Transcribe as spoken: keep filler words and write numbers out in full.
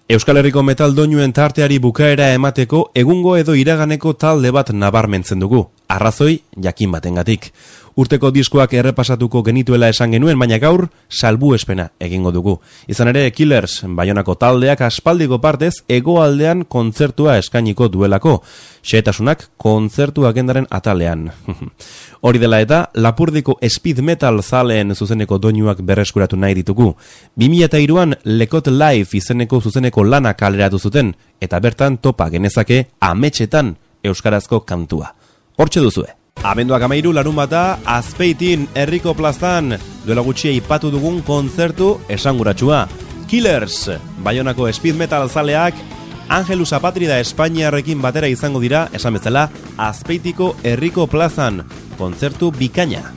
Euskal Herriko metal doinuen tarteari bukaera emateko egungo edo iraganeko talde bat nabarmentzen dugu. Arrazoi jakin batengatik. Urteko diskoak errepasatuko genituela esan genuen, baina gaur salbuespena egingo dugu. Izan ere, Killers, Baionako taldeak aspaldiko partez hegoaldean kontzertua eskainiko duelako. Xehetasunak kontzertu agendaren atalean. Hori dela eta, Lapurdiko speed metal zaleen zuzeneko doinuak berreskuratu nahi ditugu. bi mila hiruan Lekot Live izeneko zuzeneko lana kaleratu zuten, eta bertan topa genezake ametsetan euskarazko kantua. Hortxe duzue. Abenduak amairu larun bata, Azpeitin herriko plazan duela gutxi aipatu dugun kontzertu esanguratsua. Killers, Baionako speed metal zaleak, Angelus Apatrida Espainiarrekin batera izango dira, esan bezala, Azpeitiko herriko plazan, kontzertu bikaina.